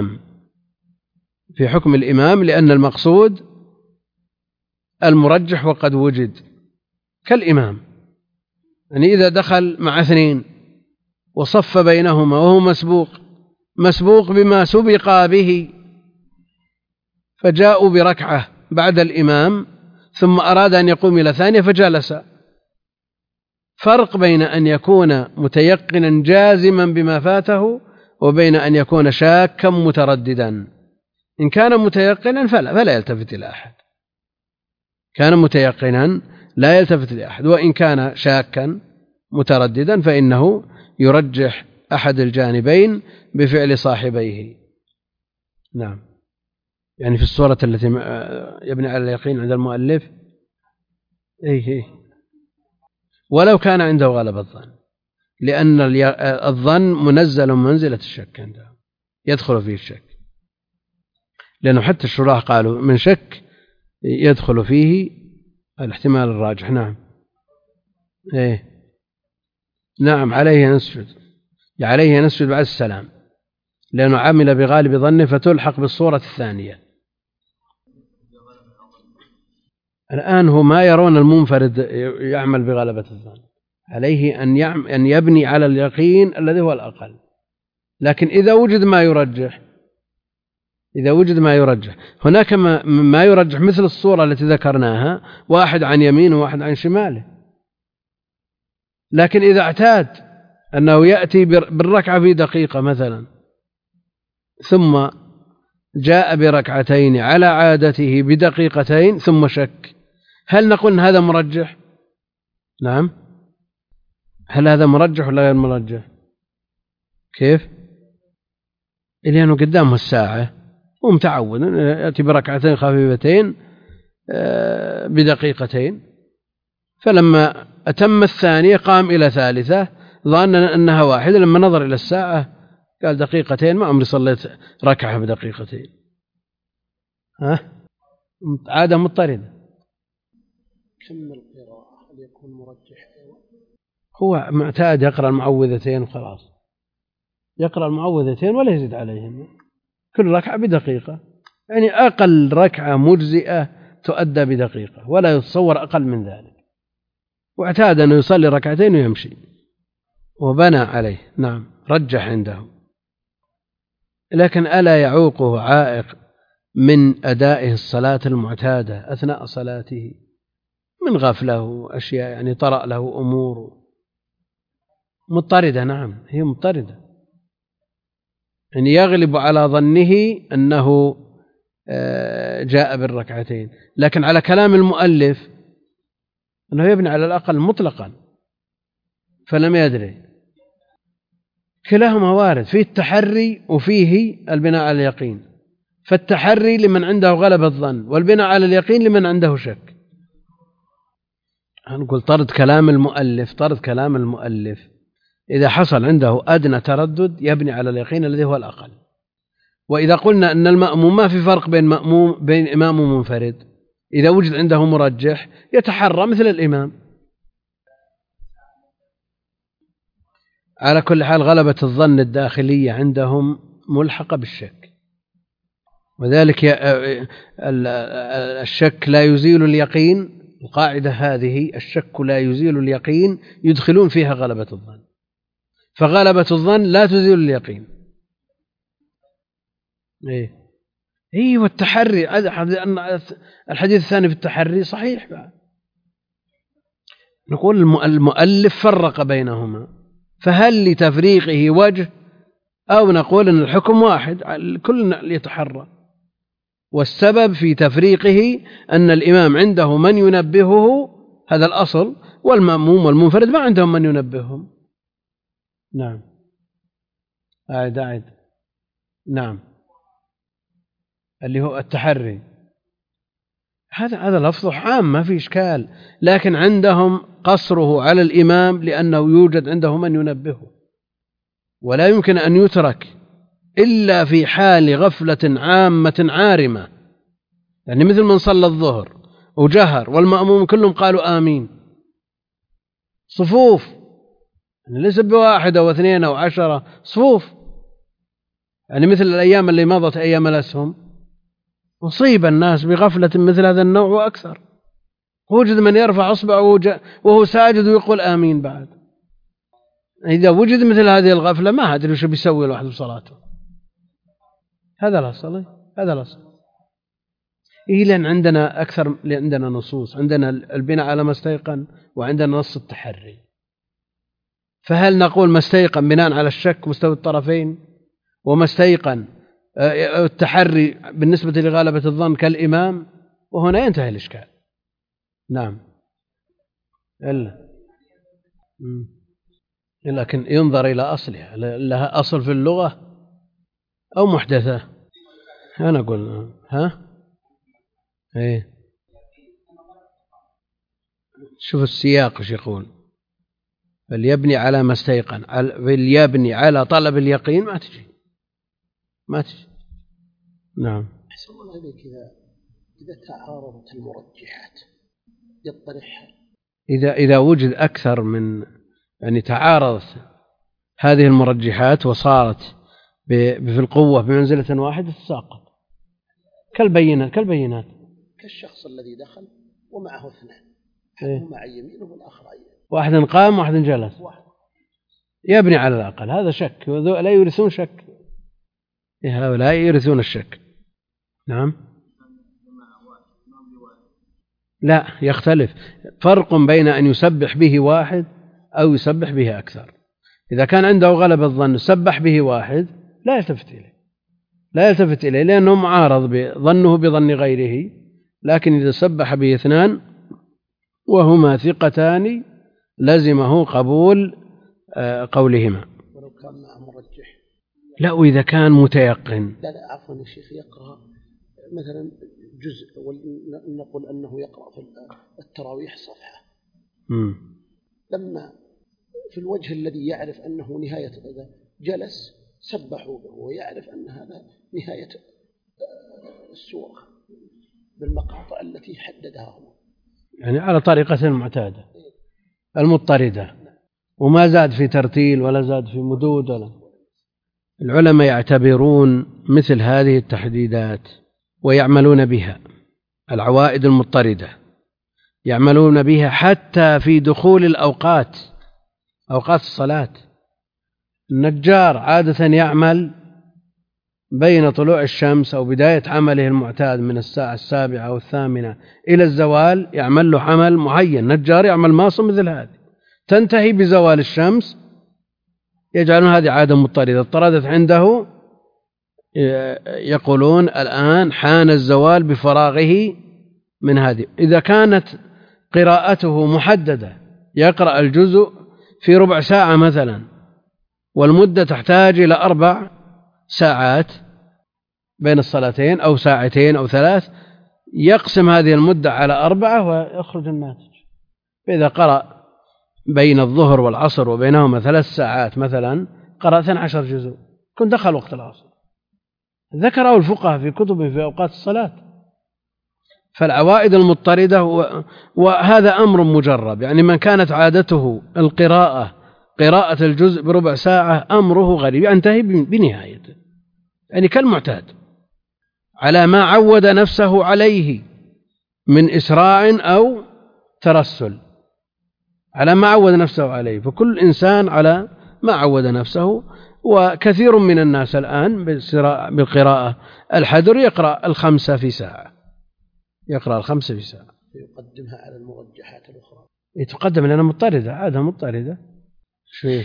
الإمام، لأن المقصود المرجح وقد وجد كالإمام. يعني إذا دخل مع اثنين وصف بينهما وهو مسبوق بما سبق به، فجاءوا بركعة بعد الإمام ثم أراد أن يقوم إلى ثانية فجلس فرق بين أن يكون متيقنا جازما بما فاته وبين أن يكون شاكا مترددا. إن كان متيقنا فلا يلتفت إلى أحد، كان متيقنا لا يلتفت إلى أحد، وإن كان شاكا مترددا فإنه يرجح أحد الجانبين بفعل صاحبيه. نعم، يعني في الصورة التي يبني على اليقين عند المؤلف ولو كان عنده غلبة الظن، لأن الظن منزل منزلة الشك عنده، يدخل فيه الشك، لأنه حتى الشراح قالوا من شك يدخل فيه الاحتمال الراجح. نعم نعم، عليه نسجد بعد السلام، لأنه عمل بغالب ظنه فتلحق بالصورة الثانية. الآن هو ما يرون المنفرد يعمل بغلبة الظن، عليه أن يبني على اليقين الذي هو الأقل. لكن إذا وجد ما يرجح هناك ما يرجح، مثل الصورة التي ذكرناها، واحد عن يمينه وواحد عن شماله. لكن إذا اعتاد أنه يأتي بالركعة في دقيقة مثلا، ثم جاء بركعتين على عادته بدقيقتين ثم شك، هل نقول أن هذا مرجح؟ نعم، هل هذا مرجح ولا غير مرجح؟ كيف؟ لأنه قدامه الساعة ومتعود يأتي بركعتين خفيفتين بدقيقتين، فلما أتم الثانية قام إلى ثالثة ظن أنها واحدة، لما نظر إلى الساعة قال دقيقتين، ما عمري صليت ركعة بدقيقتين. عادة مضطردة. كم القراءة هل يكون مرجح؟ هو معتاد يقرأ المعوذتين وخلاص، يقرأ المعوذتين ولا يزيد عليهم، كل ركعة بدقيقة، يعني أقل ركعة مجزئة تؤدى بدقيقة، ولا يتصور أقل من ذلك، واعتاد أنه يصلي ركعتين ويمشي وبنى عليه. نعم، رجح عنده. لكن ألا يعوقه عائق من أدائه الصلاة المعتادة أثناء صلاته من غفلة وأشياء، يعني طرأ له أمور مضطردة. نعم، هي مضطردة، يعني يغلب على ظنه أنه جاء بالركعتين، لكن على كلام المؤلف أنه يبني على الأقل مطلقا، فلم يدري. كلاهما وارد، فيه التحري وفيه البناء على اليقين، فالتحري لمن عنده غلبة الظن، والبناء على اليقين لمن عنده شك. نقول طرد كلام المؤلف إذا حصل عنده أدنى تردد يبني على اليقين الذي هو الأقل. وإذا قلنا أن المأموم ما في فرق بين إمام ومنفرد، إذا وجد عنده مرجح يتحرى مثل الإمام. على كل حال غلبة الظن الداخلية عندهم ملحقة بالشك، وذلك الشك لا يزيل اليقين. القاعدة هذه الشك لا يزيل اليقين، يدخلون فيها غلبة الظن، فغلبة الظن لا تزيل اليقين. والتحري، الحديث الثاني في التحري صحيح بقى. نقول المؤلف فرق بينهما، فهل لتفريقه وجه، أو نقول أن الحكم واحد كل يتحرى؟ والسبب في تفريقه أن الإمام عنده من ينبهه، هذا الأصل، والمأموم والمنفرد ما عندهم من ينبههم. نعم، أعد. نعم، اللي هو التحري، هذا لفظه عام ما في إشكال، لكن عندهم قصره على الإمام لأنه يوجد عنده من ينبهه، ولا يمكن أن يترك إلا في حال غفلة عامة عارمة، يعني مثل من صلى الظهر وجهر والمأموم كلهم قالوا آمين، صفوف، يعني ليس بواحد أو اثنين أو 10، صفوف، يعني مثل الأيام اللي مضت أيام الأسهم، أصيب الناس بغفلة مثل هذا النوع وأكثر، وجد من يرفع أصبعه وهو ساجد ويقول آمين بعد. إذا وجد مثل هذه الغفلة ما أدري وش بيسوي الواحد بصلاته. هذا الأصل. لأن عندنا أكثر، عندنا نصوص، عندنا البناء على ما استيقن، وعندنا نص التحري. فهل نقول ما استيقن بناء على الشك مستوي الطرفين، وما استيقن التحري بالنسبة لغالبة الظن كالإمام، وهنا ينتهي الإشكال. نعم. لكن ينظر إلى أصلها، لها أصل في اللغة أو محدثة. أنا أقول إيه، شوف السياق وش يقول، فليبني على ما استيقن، فليبني على طلب اليقين، ما تجي. نعم. أحسن الله إليك، إذا تعارضت المرجحات يطرحها، إذا وجد أكثر من يعني تعارضت هذه المرجحات وصارت في القوة بمنزلة واحدة تساقط، كالبينات كالشخص الذي دخل ومعه اثنان، أحدهما عن يمينه والآخر عن يمينه، واحد قام واحد جلس، يبني على الأقل، هذا شك، لا يورثون شك، هؤلاء يورثون الشك. نعم. لا، يختلف، فرق بين أن يسبح به واحد أو يسبح به أكثر. إذا كان عنده غلبة الظن سبح به واحد لا يلتفت إليه لأنه معارض ظنه بظن غيره، لكن إذا سبح به اثنان وهما ثقتان لزمه قبول قولهما. ولو كان معه مرجح. لا، وإذا كان متيقن. لا عفوا يا شيخ، يقرأ مثلا جزء، ونقول أنه يقرأ في التراويح صفحة، لما في الوجه الذي يعرف أنه نهاية جلس سبحوا به، ويعرف أن هذا نهاية السورة بالمقاطع التي حددها هو، يعني على طريقة المعتادة المضطردة، وما زاد في ترتيل ولا زاد في مدود ولا. العلماء يعتبرون مثل هذه التحديدات ويعملون بها، العوائد المضطردة يعملون بها حتى في دخول الأوقات، أوقات الصلاة. النجار عادة يعمل بين طلوع الشمس أو بداية عمله المعتاد من الساعة 7 أو 8 إلى الزوال، يعمل له عمل معين. نجار يعمل ماصة مثل هذه تنتهي بزوال الشمس، يجعلون هذه عادة مضطردة، اضطردت عنده، يقولون الآن حان الزوال بفراغه من هذه. إذا كانت قراءته محددة، يقرأ الجزء في ربع ساعة مثلا، والمدة تحتاج إلى 4 ساعات بين الصلاتين أو ساعتين أو 3، يقسم هذه المدة على 4 ويخرج الناتج. فإذا قرأ بين الظهر والعصر وبينهما 3 ساعات مثلا، قرأ 12 جزء، كن دخل وقت العصر. ذكره الفقهاء في كتبه في أوقات الصلاة. فالعوائد المضطردة، وهذا أمر مجرب، يعني من كانت عادته قراءة الجزء بربع ساعة أمره غريب، ينتهي بنهايته، يعني كالمعتاد على ما عود نفسه عليه من إسراع أو ترسل، على ما عود نفسه عليه. فكل إنسان على ما عود نفسه. وكثير من الناس الآن بالقراءة الحذر يقرأ 5 في ساعة، يقرأ 5 في ساعة، يقدمها على المرجحات الأخرى، يتقدم لأنها مضطردة، عادة مضطردة. شويه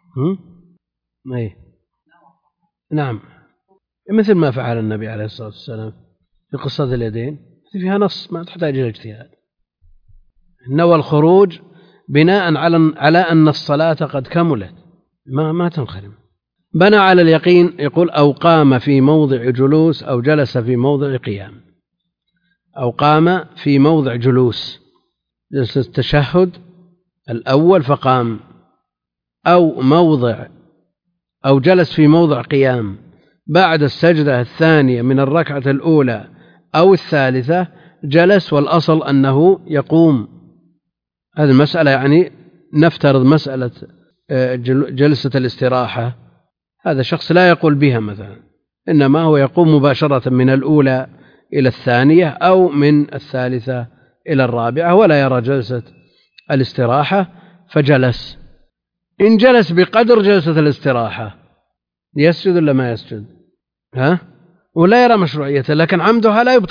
نعم، مثل ما فعل النبي عليه الصلاة والسلام في قصة اليدين، فيها نص ما تحتاج إلى اجتهاد. نوى الخروج بناء على أن الصلاة قد كملت، ما تنخرم. بنى على اليقين، يقول أو قام في موضع جلوس أو جلس في موضع قيام، أو قام في موضع جلوس، جلس التشهد الأول فقام، أو جلس في موضع قيام بعد السجدة الثانية من الركعة الأولى أو الثالثة جلس، والأصل أنه يقوم. هذه المسألة يعني نفترض مسألة جلسة الاستراحة، هذا شخص لا يقول بها مثلا، إنما هو يقوم مباشرة من الأولى إلى الثانية أو من الثالثة إلى الرابعة، ولا يرى جلسة الاستراحة فجلس. إن جلس بقدر جلسة الاستراحة يسجد ولا ما يسجد؟ ولا يرى مشروعيته، لكن عمدها لا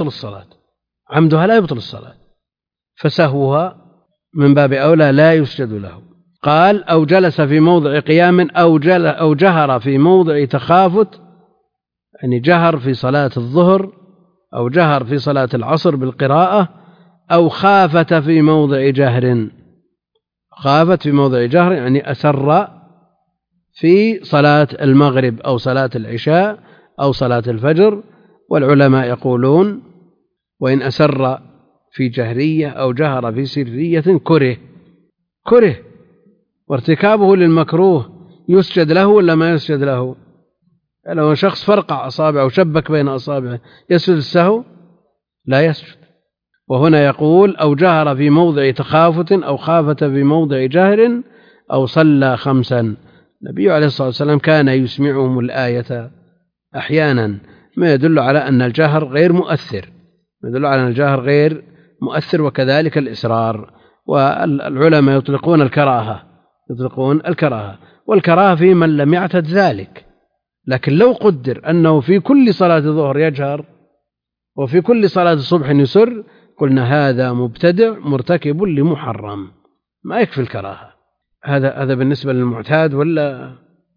يبطل الصلاة، فسهوها من باب أولى لا يسجد له. قال أو جلس في موضع قيام أو جهر في موضع تخافت، يعني جهر في صلاة الظهر أو جهر في صلاة العصر بالقراءة، أو خافت في موضع جهر. خافت في موضع جهر يعني أسر في صلاة المغرب أو صلاة العشاء أو صلاة الفجر. والعلماء يقولون وإن أسر في جهرية أو جهر في سرية كره، وارتكابه للمكروه يسجد له ولا ما يسجد له؟ لو شخص فرقع أصابعه وشبك بين أصابعه يسجد السهو؟ لا يسجد. وهنا يقول أو جهر في موضع تخافت أو خافت في موضع جهر أو صلى 5. النبي عليه الصلاة والسلام كان يسمعهم الآية أحيانا، ما يدل على أن الجهر غير مؤثر، وكذلك الإسرار. والعلماء يطلقون الكراهة، والكراهة في من لم يعتد ذلك. لكن لو قدر أنه في كل صلاة ظهر يجهر وفي كل صلاة صبح يسر، قلنا هذا مبتدع مرتكب لمحرم، ما يكفي الكراهة. هذا بالنسبة للمعتاد، ولا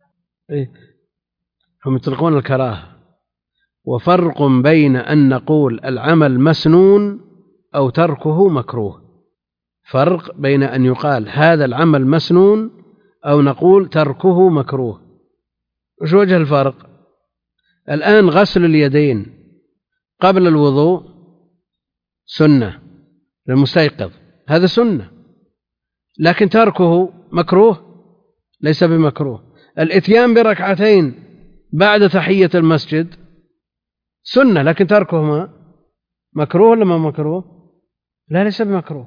هم يطلقون الكراهة. وفرق بين أن نقول العمل مسنون أو تركه مكروه، فرق بين أن يقال هذا العمل مسنون أو نقول تركه مكروه. وش وجه الفرق؟ الآن غسل اليدين قبل الوضوء سنة للمستيقظ، هذا سنة، لكن تركه مكروه؟ ليس بمكروه. الإتيان بركعتين بعد تحية المسجد سنة، لكن تركهما مكروه ولا ما مكروه؟ لا، ليس بمكروه.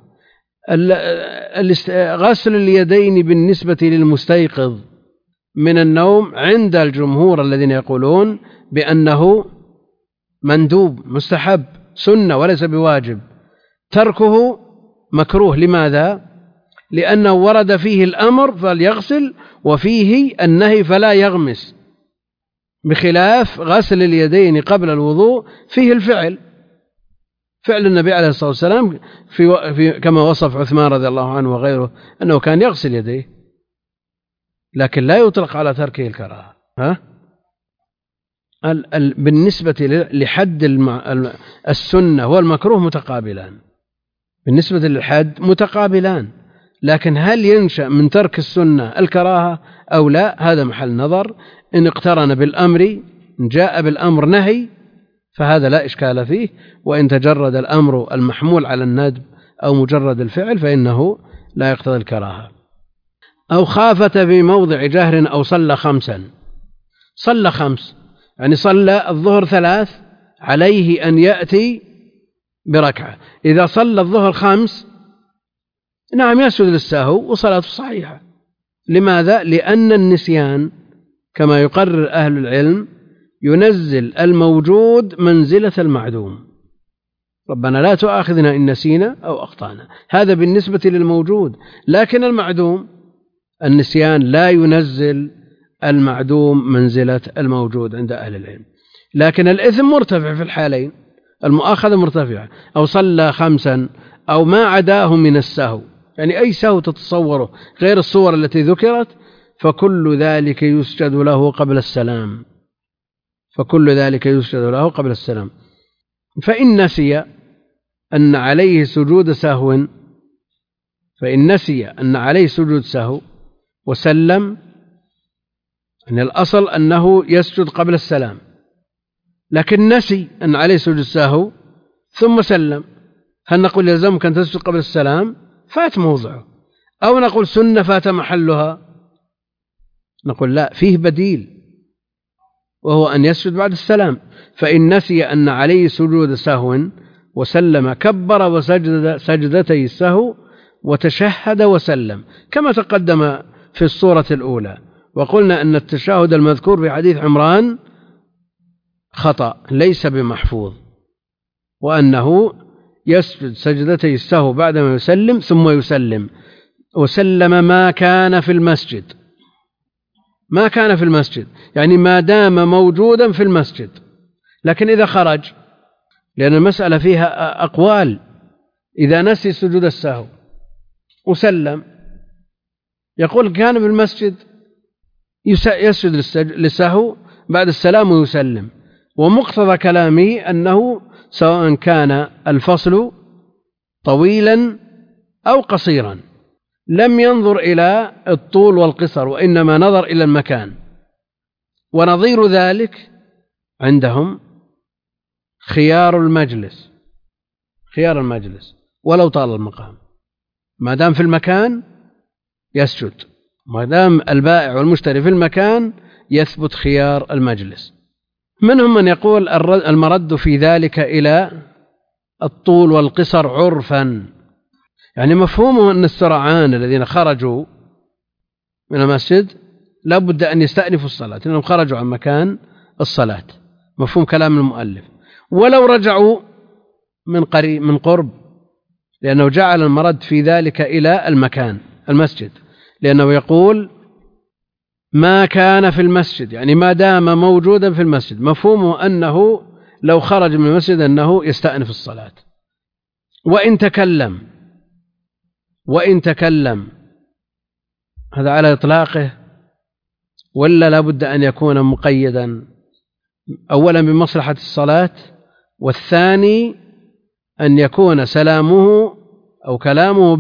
غسل اليدين بالنسبة للمستيقظ من النوم عند الجمهور الذين يقولون بأنه مندوب مستحب سنة وليس بواجب، تركه مكروه. لماذا؟ لأنه ورد فيه الأمر فليغسل وفيه النهي فلا يغمس، بخلاف غسل اليدين قبل الوضوء فيه فعل النبي عليه الصلاة والسلام كما وصف عثمان رضي الله عنه وغيره أنه كان يغسل يديه، لكن لا يطلق على تركه الكراهة. بالنسبة لحد السنة والمكروه متقابلان، بالنسبة للحد متقابلان، لكن هل ينشأ من ترك السنة الكراهة أو لا؟ هذا محل نظر. إن اقترن بالأمر، جاء بالأمر نهي، فهذا لا إشكال فيه. وإن تجرد الأمر المحمول على الندب أو مجرد الفعل فإنه لا يقتضي الكراهة. أو خافت في موضع جهر أو صلى 5. صلى 5 يعني صلى الظهر 3، عليه أن يأتي بركعة. إذا صلى الظهر 5 نعم يسجد للسهو وصلاته صحيحة. لماذا؟ لأن النسيان كما يقرر أهل العلم ينزل الموجود منزلة المعدوم. ربنا لا تؤاخذنا إن نسينا أو أخطأنا، هذا بالنسبة للموجود. لكن المعدوم النسيان لا ينزل المعدوم منزلة الموجود عند أهل العلم. لكن الإثم مرتفع في الحالين، المؤاخذة مرتفعة. أو صلى 5 أو ما عداه من السهو، يعني أي سهو تتصوره غير الصور التي ذكرت، فكل ذلك يسجد له قبل السلام. فإن نسي أن عليه سجود سهو وسلم، يعني الأصل أنه يسجد قبل السلام، لكن نسي أن عليه سجود سهو ثم سلم، هل نقول يلزمك أن تسجد قبل السلام؟ فات موضعه. أو نقول سنة فات محلها؟ نقول لا، فيه بديل، وهو أن يسجد بعد السلام. فإن نسي أن عليه سجود سهو وسلم كبر وسجد سجدتي السهو وتشهد وسلم، كما تقدم في الصورة الأولى. وقلنا أن التشهد المذكور في حديث عمران خطأ ليس بمحفوظ، وأنه يسجد سجدتي السهو بعدما يسلم ثم يسلم. وسلم ما كان في المسجد، يعني ما دام موجودا في المسجد. لكن إذا خرج، لأن المسألة فيها أقوال، إذا نسي سجود السهو وسلم يقول كان في المسجد يسجد للسهو بعد السلام ويسلم، ومقتضى كلامي أنه سواء كان الفصل طويلا أو قصيرا لم ينظر إلى الطول والقصر، وإنما نظر إلى المكان. ونظير ذلك عندهم خيار المجلس ولو طال المقام، ما دام في المكان يسجد، ما دام البائع والمشتري في المكان يثبت خيار المجلس. منهم من يقول المرد في ذلك إلى الطول والقصر عرفا، يعني مفهومه أن السرعان الذين خرجوا من المسجد لا بد أن يستأنفوا الصلاة لأنهم خرجوا عن مكان الصلاة، مفهوم كلام المؤلف. ولو رجعوا من قرب، لأنه جعل المرد في ذلك إلى المكان المسجد، لأنه يقول ما كان في المسجد، يعني ما دام موجودا في المسجد، مفهومه أنه لو خرج من المسجد أنه يستأنف الصلاة. وإن تكلم هذا على إطلاقه ولا لا بد أن يكون مقيدا؟ أولا بمصلحة الصلاة، والثاني أن يكون سلامه أو كلامه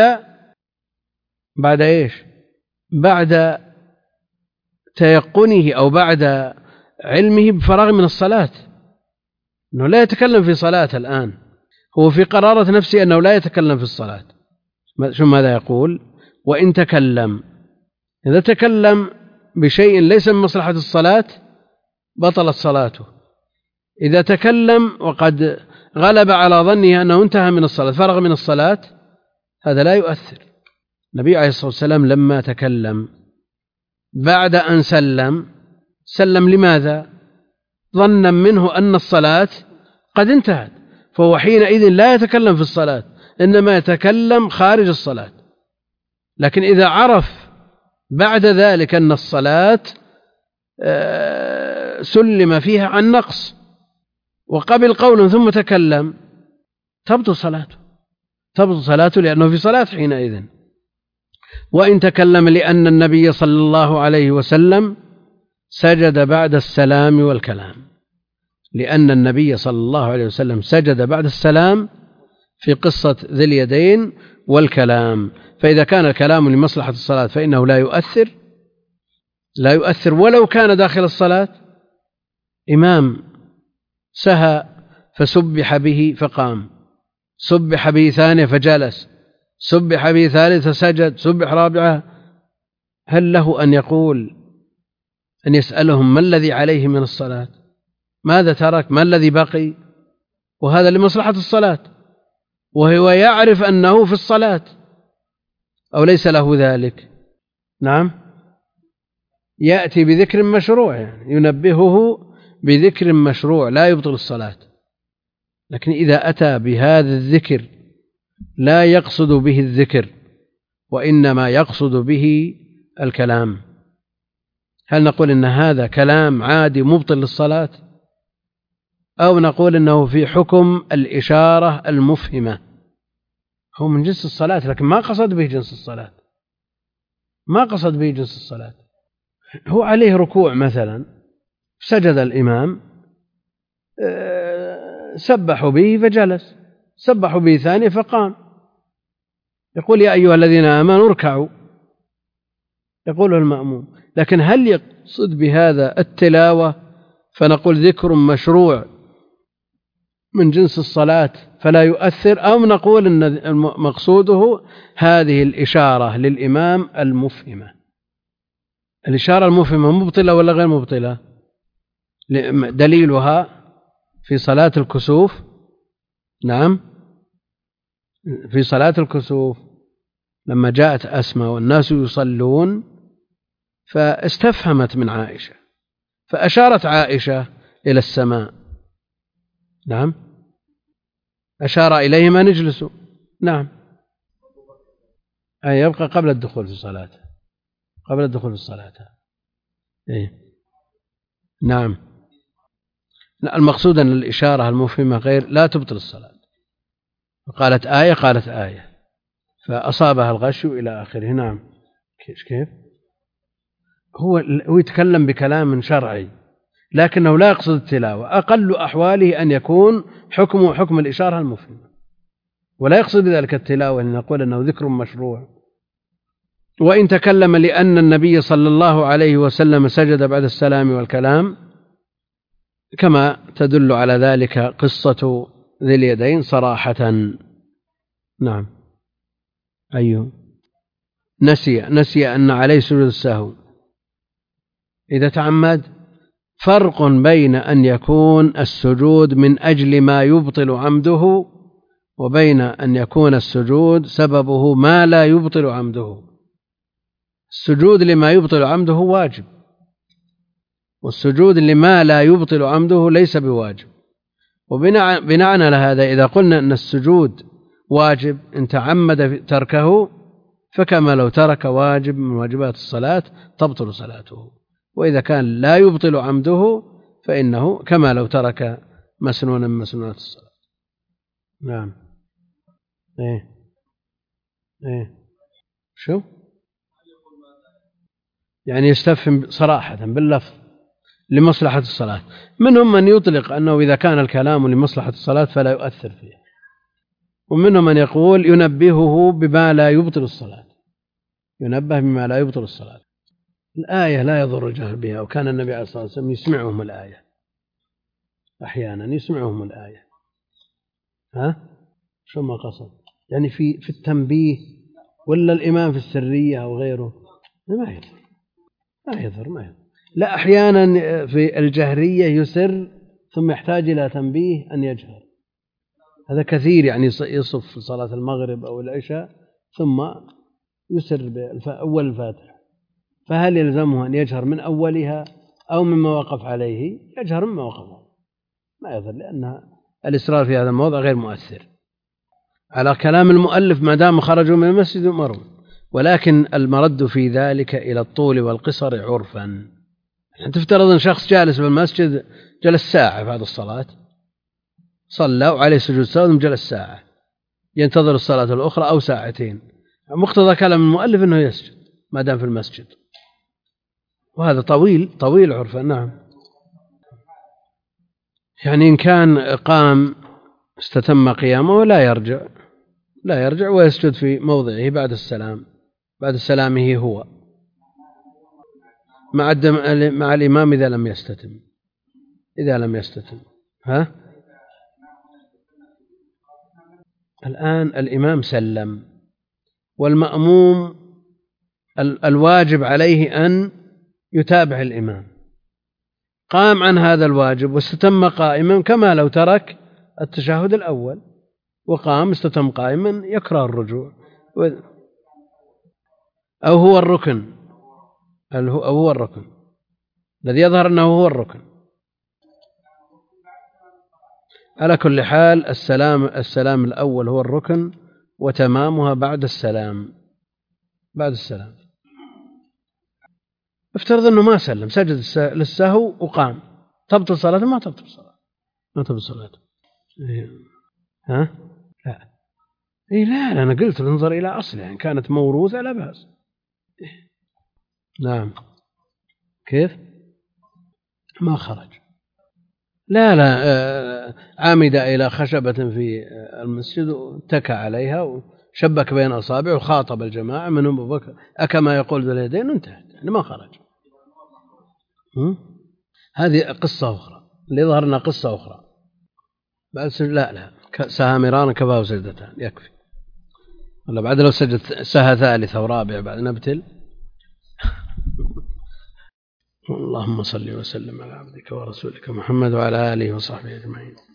بعد إيش؟ بعد تيقنه أو بعد علمه بفراغ من الصلاة، أنه لا يتكلم في صلاة الآن، هو في قرارة نفسه أنه لا يتكلم في الصلاة. شو ماذا يقول؟ وإن تكلم، إذا تكلم بشيء ليس من مصلحة الصلاة بطلت صلاته. إذا تكلم وقد غلب على ظنه أنه انتهى من الصلاة فرغ من الصلاة هذا لا يؤثر. النبي عليه الصلاة والسلام لما تكلم بعد أن سلم لماذا؟ ظنا منه أن الصلاة قد انتهت، فهو حينئذ لا يتكلم في الصلاة إنما يتكلم خارج الصلاة. لكن إذا عرف بعد ذلك أن الصلاة سلم فيها عن نقص وقبل قولا ثم تكلم تبطل صلاته لأنه في صلاة حينئذ. وإن تكلم لأن النبي صلى الله عليه وسلم سجد بعد السلام والكلام، لأن النبي صلى الله عليه وسلم سجد بعد السلام في قصة ذي اليدين والكلام، فإذا كان الكلام لمصلحة الصلاة فإنه لا يؤثر ولو كان داخل الصلاة. إمام سهى فسبح به فقام، سبح به ثانية فجلس، سبح به ثالثة سجد، سبح رابعة، هل له أن يقول أن يسألهم ما الذي عليه من الصلاة؟ ماذا ترك؟ ما الذي بقي؟ وهذا لمصلحة الصلاة وهو يعرف أنه في الصلاة، أو ليس له ذلك؟ نعم، يأتي بذكر مشروع، يعني ينبهه بذكر مشروع لا يبطل الصلاة. لكن إذا أتى بهذا الذكر لا يقصد به الذكر وإنما يقصد به الكلام، هل نقول إن هذا كلام عادي مبطل للصلاة، أو نقول إنه في حكم الإشارة المفهمة؟ هو من جنس الصلاة لكن ما قصد به جنس الصلاة. هو عليه ركوع مثلا سجد الإمام، سبحوا به فجلس، سبحوا به ثاني فقام، يقول يا أيها الذين آمنوا اركعوا، يقوله المأموم. لكن هل يقصد بهذا التلاوة فنقول ذكر مشروع من جنس الصلاة فلا يؤثر، أو نقول أن مقصوده هذه الإشارة للإمام المفهمة؟ الإشارة المفهمة مبطلة ولا غير مبطلة؟ دليلها في صلاة الكسوف. نعم، في صلاة الكسوف لما جاءت أسماء والناس يصلون فاستفهمت من عائشة فأشارت عائشة إلى السماء. نعم، أشار إليهما نجلسوا. نعم، أي يبقى قبل الدخول في الصلاة. إيه؟ نعم، المقصود أن الإشارة المفهمة غير لا تبطل الصلاة. قالت آية فأصابها الغش إلى آخره. نعم. كيف؟ هو يتكلم بكلام شرعي لكنه لا يقصد التلاوة، أقل أحواله أن يكون حكمه حكم الإشارة المفهمة، ولا يقصد بذلك التلاوة، أن نقول أنه ذكر مشروع. وإن تكلم لأن النبي صلى الله عليه وسلم سجد بعد السلام والكلام، كما تدل على ذلك قصة ذي اليدين صراحة. نعم. أيوه، نسي أن عليه سجود السهو إذا تعمد. فرق بين أن يكون السجود من أجل ما يبطل عمده وبين أن يكون السجود سببه ما لا يبطل عمده. السجود لما يبطل عمده واجب، والسجود لما لا يبطل عمده ليس بواجب. وبناء على هذا إذا قلنا أن السجود واجب إن تعمد تركه، فكما لو ترك واجب من واجبات الصلاة تبطل صلاته. وإذا كان لا يبطل عمده فإنه كما لو ترك مسنونا من مسنونات الصلاة. نعم. شو يعني يستفهم صراحة باللفظ لمصلحة الصلاة. منهم من يطلق أنه إذا كان الكلام لمصلحة الصلاة فلا يؤثر فيه، ومنهم من يقول ينبهه بما لا يبطل الصلاة، ينبه بما لا يبطل الصلاة. الآية لا يضر الجهل بها، وكان النبي عليه الصلاة والسلام يسمعهم الآية، أحيانا يسمعهم الآية. شو ما قصد يعني في التنبيه ولا الإمام في السرية أو غيره؟ ما يضر. لا، أحيانا في الجهرية يسر ثم يحتاج إلى تنبيه أن يجهر، هذا كثير، يعني يصف في صلاة المغرب أو العشاء ثم يسر بأول الفاتحة، فهل يلزمه أن يجهر من أولها أو مما وقف عليه؟ يجهر مما وقف عليه، ما يضر، لأن الإسرار في هذا الموضع غير مؤثر. على كلام المؤلف ما دام خرجوا من المسجد يؤمرون، ولكن المرد في ذلك إلى الطول والقصر عرفا. تفترض أن شخص جالس في المسجد جلس ساعة بعد الصلاة، صلى وعليه سجود سهو جلس ساعة ينتظر الصلاة الأخرى أو ساعتين، مقتضى كلام المؤلف أنه يسجد ما دام في المسجد، وهذا طويل عرفا. نعم. يعني إن كان قام استتم قيامه لا يرجع ويسجد في موضعه بعد سلامه هو مع الإمام إذا لم يستتم. الآن الإمام سلم، والمأموم الواجب عليه أن يتابع الإمام، قام عن هذا الواجب واستتم قائما كما لو ترك التشهد الأول، وقام استتم قائما يكره الرجوع، أو هو الركن الذي يظهر أنه هو الركن. على كل حال السلام الأول هو الركن، وتمامها بعد السلام. افترض أنه ما سلم، سجد للسهو وقام، تبطل صلاته؟ ما تبطل صلاته. لا أنا قلت انظر إلى أصلها، إن كانت موروثة لا بأس. نعم. كيف؟ ما خرج، لا عامد إلى خشبة في المسجد واتكى عليها وشبك بين أصابعه وخاطب الجماعة منهم أبو بكر أكما يقول ذو اليدين، انتهت، يعني ما خرج. هذه قصة أخرى، اللي ظهرنا قصة أخرى. لا سها مرارا كفاه سجدتان يكفي، ولا بعد لو سجد سها ثالثة ورابعة بعد نبتل. اللهم صل وسلم على عبدك ورسولك محمد وعلى آله وصحبه أجمعين.